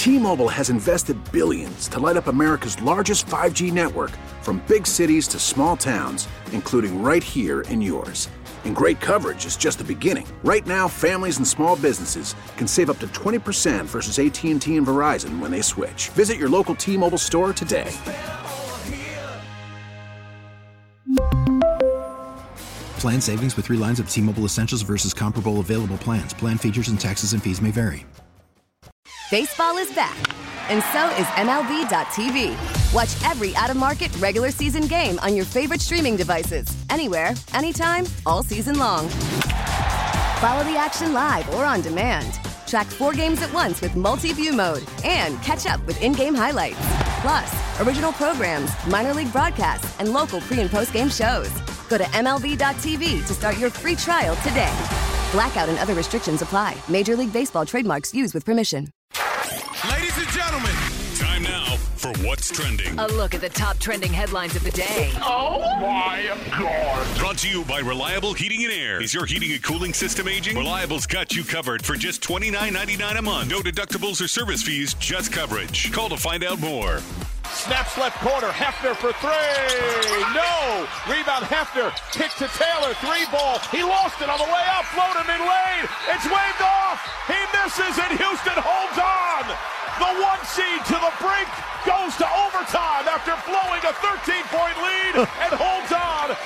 T-Mobile has invested billions to light up America's largest 5G network, from big cities to small towns, including right here in yours. And great coverage is just the beginning. Right now, families and small businesses can save up to 20% versus AT&T and Verizon when they switch. Visit your local T-Mobile store today. Plan savings with 3 lines of T-Mobile Essentials versus comparable available plans. Plan features and taxes and fees may vary. Baseball is back, and so is MLB.tv. Watch every out-of-market regular season game on your favorite streaming devices, anywhere, anytime, all season long. Follow the action live or on demand. Track 4 games at once with multi-view mode and catch up with in-game highlights. Plus, original programs, minor league broadcasts, and local pre- and post-game shows. Go to MLB.tv to start your free trial today. Blackout and other restrictions apply. Major League Baseball trademarks used with permission. Ladies and gentlemen, time now for What's Trending. A look at the top trending headlines of the day. Oh my God. Brought to you by Reliable Heating and Air. Is your heating and cooling system aging? Reliable's got you covered for just $29.99 a month. No deductibles or service fees, just coverage. Call to find out more. Snaps left corner, Hefner for 3. No! Rebound Hefner, kick to Taylor, 3 ball. He lost it on the way up, floated in lane. It's waved off. He misses and Houston holds on. The 1 seed to the brink goes to overtime after blowing a 13-point lead and holds on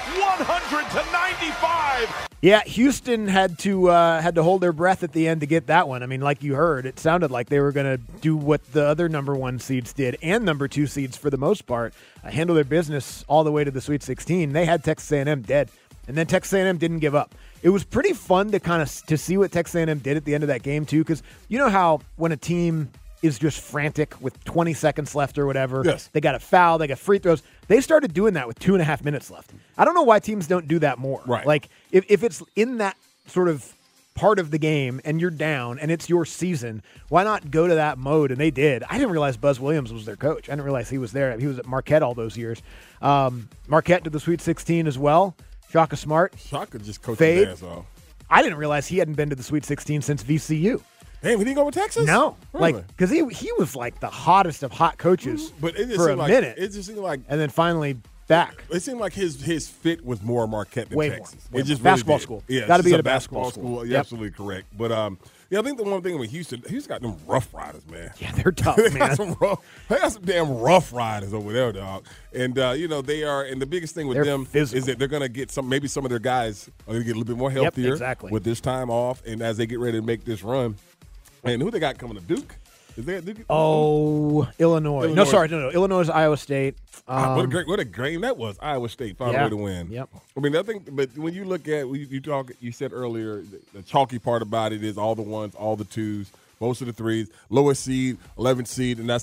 100-95. Yeah, Houston had to hold their breath at the end to get that one. I mean, like you heard, it sounded like they were going to do what the other number 1 seeds did and number 2 seeds for the most part, handle their business all the way to the Sweet 16. They had Texas A&M dead, and then Texas A&M didn't give up. It was pretty fun to see what Texas A&M did at the end of that game too, because you know how when a team is just frantic with 20 seconds left or whatever. Yes. They got a foul, they got free throws. They started doing that with 2.5 minutes left. I don't know why teams don't do that more. Right. Like, if it's in that sort of part of the game and you're down and it's your season, why not go to that mode? And they did. I didn't realize Buzz Williams was their coach. I didn't realize he was there. He was at Marquette all those years. Marquette did the Sweet 16 as well. Shaka Smart. Shaka just coached Fade. his ass off. I didn't realize he hadn't been to the Sweet 16 since VCU. Damn, he didn't go with Texas? No, Really? like because he was like the hottest of hot coaches But it just for a seemed like, minute, It just seemed like and then finally back. it seemed like his fit was more Marquette than Way more. Texas. Way It just more. really Basketball did. school. Yeah, Gotta it's be just at a basketball school. You're Yep. absolutely correct. But yeah, I think the one thing with Houston got them Rough Riders, man. Yeah, they're tough, They man. got some damn Rough Riders over there, dog. And they are. And the biggest thing with They're them physical. is that they're going to get maybe some of their guys are going to get a little bit more healthier exactly. with this time off, and as they get ready to make this run. And who they got coming to Duke? Is they at Duke? Oh, Illinois. No, sorry, no. Illinois, Iowa State. What a great game that was. Iowa State found a way to win. Yep. I mean, I think, but when you look at you said earlier, the chalky part about it is all the ones, all the twos, most of the threes, lowest seed, 11th seed, and that's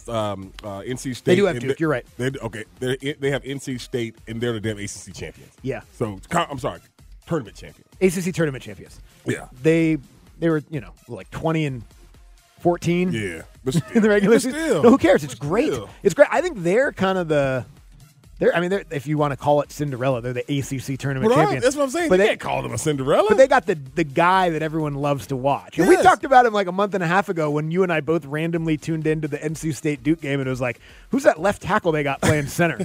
NC State. They do have Duke. You're right. They have NC State, and they're the damn ACC champions. Yeah. So I'm sorry, tournament champions. ACC tournament champions. Yeah. They were like 20 and 14. Yeah. In the regular season. Still. No, who cares? It's great. Still. It's great. I think they're kind of they're if you want to call it Cinderella, they're the ACC tournament champions. That's what I'm saying. But They can't call them a Cinderella. But they got the guy that everyone loves to watch. And we Yes. talked about him like a month and a half ago when you and I both randomly tuned into the NC State Duke game, and it was like, who's that left tackle they got playing center?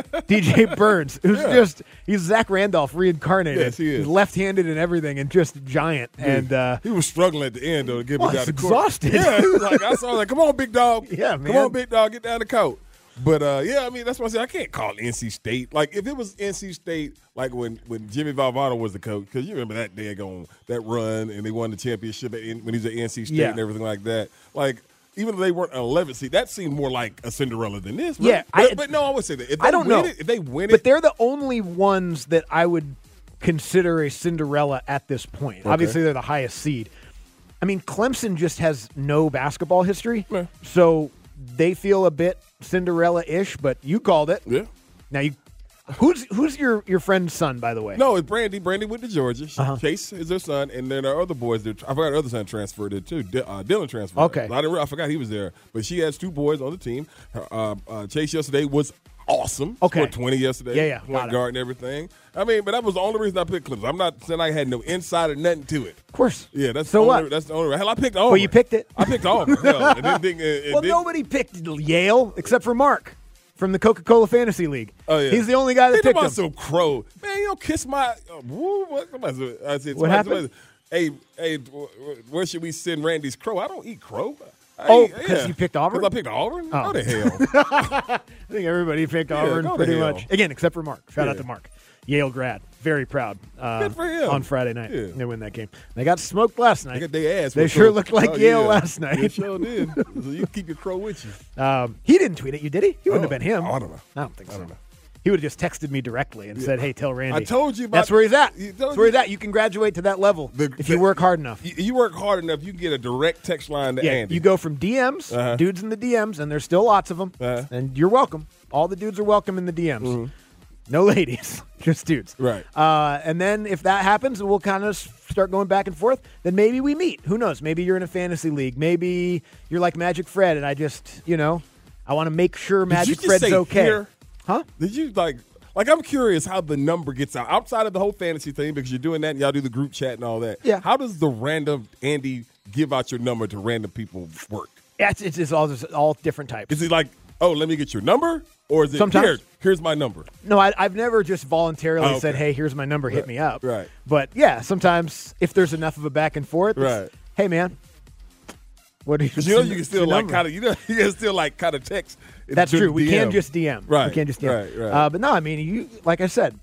DJ Burns. Who's he's Zach Randolph reincarnated. Yes, he is. He's left-handed and everything and just giant. Dude, And he was struggling at the end, though, to get me down he's the court. exhausted. Yeah, he was like, I saw come on, big dog. Yeah, man. Come on, big dog, get down the court. But, I mean, that's what I said. I can't call it NC State. Like, if it was NC State, like when Jimmy Valvano was the coach, because you remember that run, and they won the championship when he was at NC State and everything like that. Like, even though they weren't an 11th seed, that seemed more like a Cinderella than this. Yeah. But no, I would say that. If they I don't know. if they win it. But they're the only ones that I would consider a Cinderella at this point. Okay. Obviously, they're the highest seed. I mean, Clemson just has no basketball history, Yeah. so they feel a bit Cinderella-ish, but you called it. Yeah. Now, who's your friend's son, by the way? No, it's Brandy. Brandy went to Georgia. Uh-huh. Chase is her son, and then our other boys. I forgot her other son transferred there too. Dylan transferred. Okay. I forgot he was there, but she has 2 boys on the team. Chase yesterday was awesome. Okay. Scored 20 yesterday. Yeah. Point guard and everything. I mean, but that was the only reason I picked Clippers. I'm not saying I had no insight or nothing to it. Of course. Yeah, that's so the only, what? That's the only. Hell, I picked Auburn. Well, you picked it. I picked Auburn. Hell, I didn't think. Nobody picked Yale except for Mark from the Coca-Cola Fantasy League. Oh yeah, he's the only guy that picked him. Some crow, man. You don't kiss my. What happened? Hey, where should we send Randy's crow? I don't eat crow. Because you picked Auburn? Because I picked Auburn? Oh. Go to hell. I think everybody picked Auburn pretty much. Again, except for Mark. Shout out to Mark. Yale grad. Very proud. Good for him. On Friday night. Yeah. They win that game. They got smoked last night. They got their ass. They sure looked like Yale last night. They sure did. So you keep your crow with you. He didn't tweet at you, did he? He wouldn't have been him. I don't know. I don't think so. He would have just texted me directly and said, hey, tell Randy. I told you about that's where he's at. That's where he's at. You can graduate to that level if you work hard enough. You work hard enough, you can get a direct text line to Andy. You go from DMs, dudes in the DMs, and there's still lots of them, and you're welcome. All the dudes are welcome in the DMs. Mm-hmm. No ladies, just dudes. Right. And then if that happens, we'll kind of start going back and forth. Then maybe we meet. Who knows? Maybe you're in a fantasy league. Maybe you're like Magic Fred, and I just, I want to make sure Magic Fred's okay. Here? Huh? Did you like I'm curious how the number gets out outside of the whole fantasy thing because you're doing that and y'all do the group chat and all that. Yeah. How does the random Andy give out your number to random people work? Yeah, it's all different types. Is he like, oh, let me get your number? Or is it, sometimes, here's my number? No, I've never just voluntarily said, hey, here's my number, hit me up. Right. But, yeah, sometimes if there's enough of a back and forth, hey, man, what do you you can still you can still kind of text. That's true. We can just DM. Right. We can just DM. Right. But no, I mean, you like I said,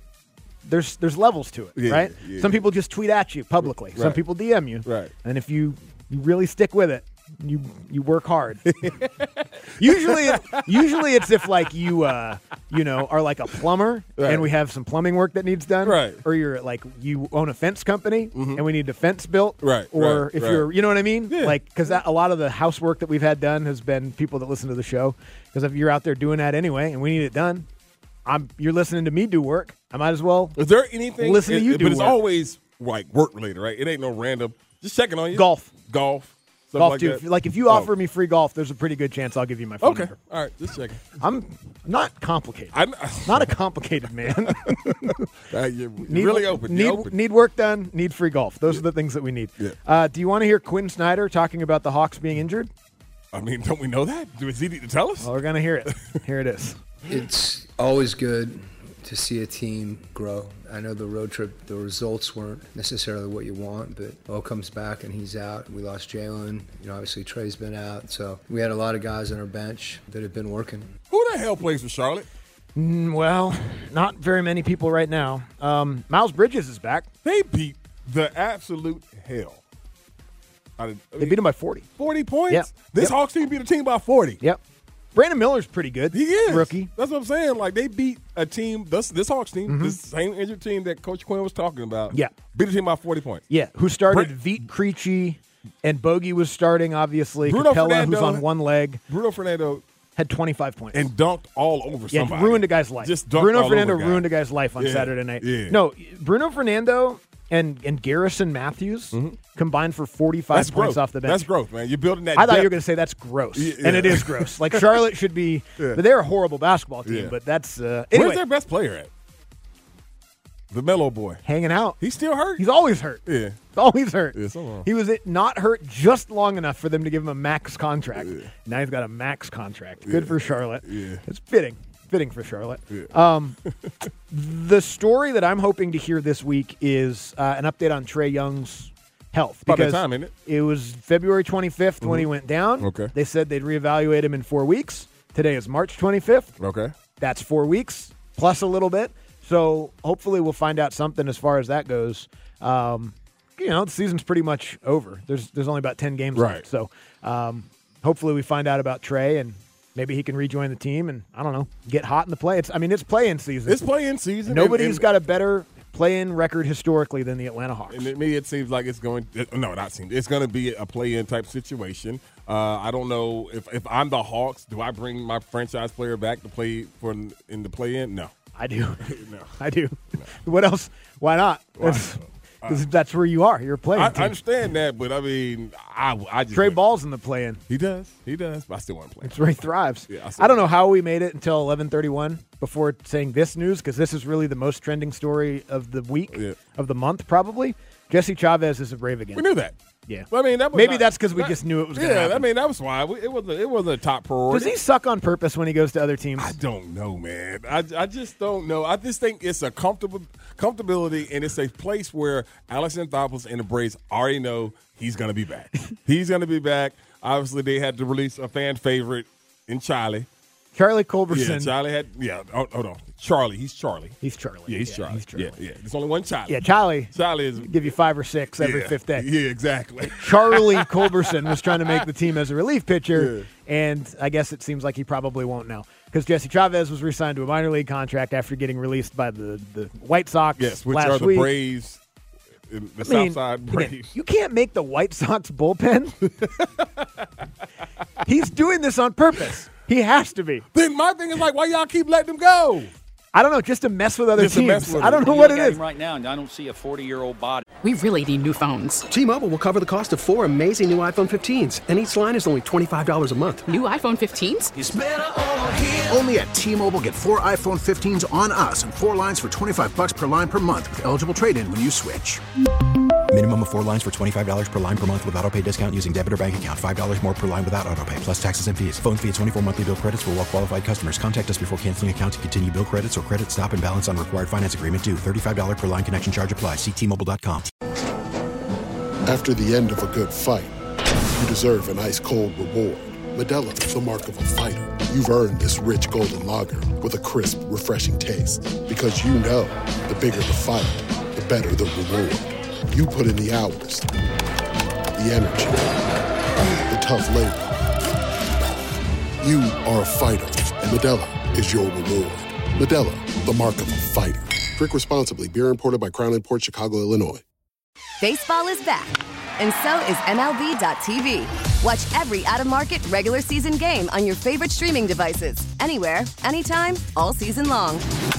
there's levels to it, right? Yeah. Some people just tweet at you publicly. Some people DM you. Right. And if you really stick with it, you work hard. usually it's if like you are like a plumber and we have some plumbing work that needs done, right? Or you're like you own a fence company and we need a fence built, right? Or if you're, you know what I mean, yeah. like because a lot of the housework that we've had done has been people that listen to the show. Because if you're out there doing that anyway and we need it done, you're listening to me do work. I might as well. Is there anything? Listen to you do but it's work. always like work related, right? It ain't no random. Just checking on you. Golf. Golf like too. Like if you offer me free golf, there's a pretty good chance I'll give you my phone number. All right, just checking. I'm not complicated. Not a complicated man. You're really open. Need work done. Need free golf. Those are the things that we need. Yeah. Do you want to hear Quinn Snyder talking about the Hawks being injured? I mean, don't we know that? Does he need to tell us? Well, we're gonna hear it. Here it is. It's always good to see a team grow. I know the road trip, the results weren't necessarily what you want, but Bo comes back and he's out. We lost Jalen. Obviously Trey's been out. So we had a lot of guys on our bench that have been working. Who the hell plays for Charlotte? Well, not very many people right now. Miles Bridges is back. They beat the absolute hell. They beat him by 40. 40 points? Yep. This Hawks team beat a team by 40. Yep. Brandon Miller's pretty good. He is. Rookie. That's what I'm saying. Like, they beat a team, this Hawks team, this same injured team that Coach Quinn was talking about. Yeah. Beat a team by 40 points. Yeah. Who started Vít Krejci, and Bogey was starting, obviously. Bruno Capella, Fernando, who's on one leg. Bruno Fernando had 25 points. And dunked all over somebody. Ruined a guy's life. Just dunked Bruno all Fernando over ruined a guy's life on Saturday night. Yeah. No, Bruno Fernando and Garrison Matthews combined for 45 points off the bench. That's growth, man. You're building that I thought depth. you were going to say that's gross. And it is gross. Like Charlotte should be but they're a horrible basketball team, but that's anyway. Where's their best player at? The Melo boy. Hanging out. He's still hurt? He's always hurt. Yeah. He's always hurt. Yeah, so long. He was not hurt just long enough for them to give him a max contract. Yeah. Now he's got a max contract. Good for Charlotte. Yeah. It's fitting. Fitting for Charlotte. Yeah. The story that I'm hoping to hear this week is an update on Trae Young's health. About because that time, isn't it? It was February 25th when he went down. Okay. They said they'd reevaluate him in 4 weeks. Today is March 25th. Okay. That's 4 weeks plus a little bit. So hopefully we'll find out something as far as that goes. The season's pretty much over. There's only about 10 games left. So hopefully we find out about Trae and maybe he can rejoin the team and, I don't know, get hot in the play. It's play-in season. It's play-in season. Nobody's got a better play-in record historically than the Atlanta Hawks. And to me, it seems like it's going – no, not seems. It's going to be a play-in type situation. I don't know if I'm the Hawks, do I bring my franchise player back to play in the play-in? No. I do. No. I do. No. What else? Why not? because that's where you are. You're playing. I understand that, but I mean, I just Trey Ball's in the play-in. He does, but I still want to play. It's where he thrives. Yeah, I don't know how we made it until 11:31 before saying this news, because this is really the most trending story of the week, of the month, probably. Jesse Chavez is a Brave again. We knew that. Yeah. I mean, that was maybe that's because we just knew it was going to happen. I mean, that was why. It wasn't a top priority. Does he suck on purpose when he goes to other teams? I don't know, man. I just don't know. I just think it's a comfortability, and it's a place where Alex Anthopoulos and the Braves already know he's going to be back. He's going to be back. Obviously, they had to release a fan favorite in Charlie. Charlie Culberson. Yeah, Charlie had. Yeah, hold on. Charlie. He's Charlie. He's Charlie. Yeah, he's Charlie. Yeah. There's only one Charlie. Yeah, Charlie. Charlie is give you 5 or 6 every fifth day. Yeah, exactly. Charlie Culberson was trying to make the team as a relief pitcher, and I guess it seems like he probably won't now because Jesse Chavez was re-signed to a minor league contract after getting released by the White Sox. Yes, which last are the week. Braves. The Southside Braves. Again, you can't make the White Sox bullpen. He's doing this on purpose. He has to be. Then my thing is like, why y'all keep letting him go? I don't know, just to mess with other teams. I don't know what it is. Right now, and I don't see a 40-year-old body. We really need new phones. T-Mobile will cover the cost of 4 amazing new iPhone 15s, and each line is only $25 a month. New iPhone 15s? It's better over here. Only at T-Mobile, get 4 iPhone 15s on us and 4 lines for $25 per line per month with eligible trade-in when you switch. Minimum of 4 lines for $25 per line per month with autopay discount using debit or bank account. $5 more per line without autopay, plus taxes and fees. Phone fee at 24 monthly bill credits for well-qualified customers. Contact us before canceling account to continue bill credits or credit stop and balance on required finance agreement due. $35 per line connection charge applies. See T-Mobile.com. After the end of a good fight, you deserve an ice-cold reward. Modelo is the mark of a fighter. You've earned this rich golden lager with a crisp, refreshing taste. Because you know, the bigger the fight, the better the reward. You put in the hours, the energy, the tough labor. You are a fighter, and Modelo is your reward. Modelo, the mark of a fighter. Drink responsibly. Beer imported by Crown Imports, Chicago, Illinois. Baseball is back, and so is MLB.tv. Watch every out-of-market regular season game on your favorite streaming devices, anywhere, anytime, all season long.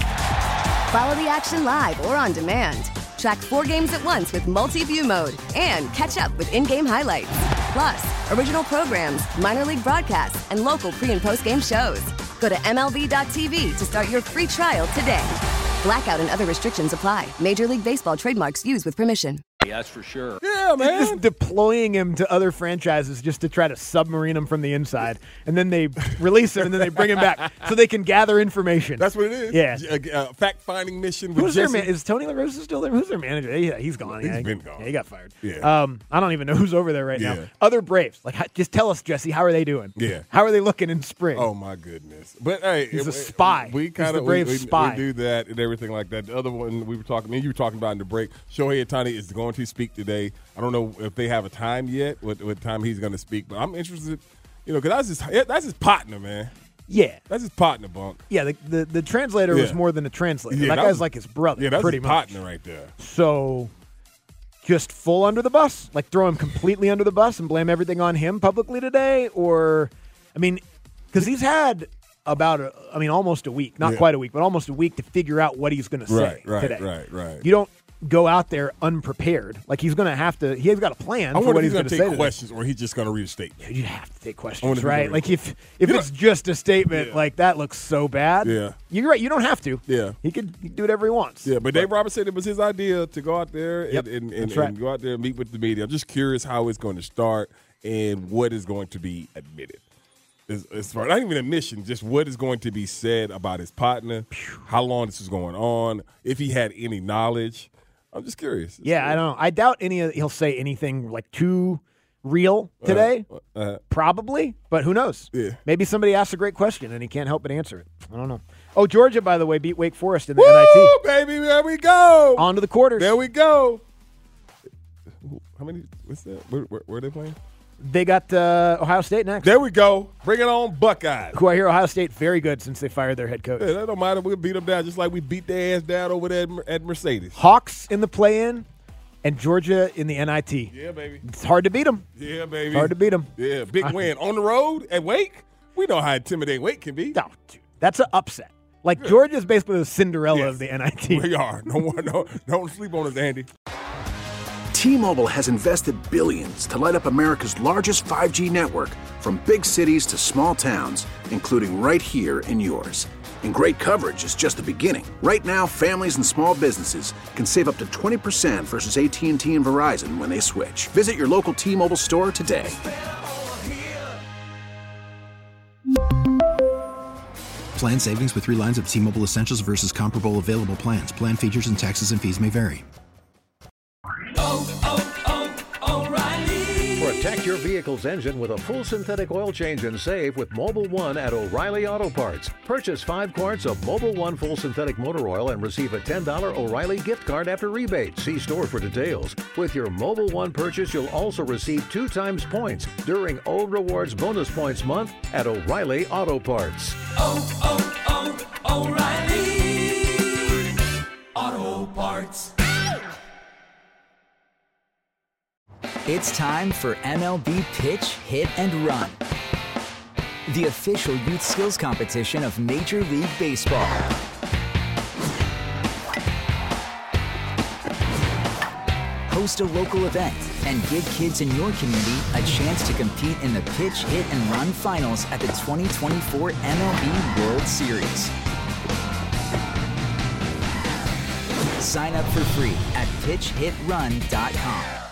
Follow the action live or on demand. Track 4 games at once with multi-view mode and catch up with in-game highlights. Plus, original programs, minor league broadcasts, and local pre- and post-game shows. Go to MLB.tv to start your free trial today. Blackout and other restrictions apply. Major League Baseball trademarks used with permission. That's for sure. Yeah, man. Just deploying him to other franchises just to try to submarine him from the inside. And then they release him and then they bring him back so they can gather information. That's what it is. Yeah. Fact-finding mission with Who's Jesse. their is Tony La Rosa still there? Who's their manager? Yeah, he's gone. He's been gone. Yeah, he got fired. Yeah. I don't even know who's over there right now. Other Braves. Just tell us, Jesse, how are they doing? Yeah. How are they looking in spring? Oh, my goodness. But, hey. He's a spy. We kind of spy. We do that and everything like that. The other one you were talking about in the break, Shohei Ohtani is going to speak today. I don't know if they have a time yet, what time he's going to speak, but I'm interested, because that's his partner, man. Yeah. That's his partner, Bunk. Yeah, the translator was more than a translator. That guy's like his brother, that's pretty his much. partner right there. So, just full under the bus? Like throw him completely under the bus and blame everything on him publicly today? Or, because he's had almost a week, not quite a week, but almost a week to figure out what he's going to say today. Right. You don't go out there unprepared. Like he's going to have to. He has got a plan for what he's going to say. Take questions, or he's just going to read a statement. Yeah, you have to take questions, right? Like if it's just a statement, like that looks so bad. Yeah, you're right. You don't have to. Yeah, he could do whatever he wants. Yeah, but Dave Roberts said it was his idea to go out there and go out there and meet with the media. I'm just curious how it's going to start and what is going to be admitted. As far not even admission, just what is going to be said about his partner, how long this is going on, if he had any knowledge. I'm just curious. I don't know. I doubt he'll say anything like too real today. Probably, but who knows? Yeah. Maybe somebody asks a great question and he can't help but answer it. I don't know. Oh, Georgia, by the way, beat Wake Forest in the NIT. Baby, there we go. On to the quarters. There we go. How many? What's that? Where are they playing? They got Ohio State next. There we go. Bring it on, Buckeyes. Who I hear Ohio State very good since they fired their head coach. Yeah, that don't matter. We'll beat them down just like we beat their ass down over there at Mercedes. Hawks in the play-in and Georgia in the NIT. Yeah, baby. It's hard to beat them. Yeah, baby. It's hard to beat them. Yeah, big win. On the road at Wake? We know how intimidating Wake can be. No, dude. That's an upset. Georgia's basically the Cinderella of the NIT. We are. Don't sleep on us, Andy. T-Mobile has invested billions to light up America's largest 5G network, from big cities to small towns, including right here in yours. And great coverage is just the beginning. Right now, families and small businesses can save up to 20% versus AT&T and Verizon when they switch. Visit your local T-Mobile store today. Plan savings with 3 lines of T-Mobile Essentials versus comparable available plans. Plan features and taxes and fees may vary. Protect your vehicle's engine with a full synthetic oil change and save with Mobil 1 at O'Reilly Auto Parts. Purchase 5 quarts of Mobil 1 full synthetic motor oil and receive a $10 O'Reilly gift card after rebate. See store for details. With your Mobil 1 purchase, you'll also receive 2 times points during O Rewards Bonus Points Month at O'Reilly Auto Parts. O'Reilly Auto Parts. It's time for MLB Pitch, Hit, and Run, the official youth skills competition of Major League Baseball. Host a local event and give kids in your community a chance to compete in the Pitch, Hit, and Run finals at the 2024 MLB World Series. Sign up for free at pitchhitrun.com.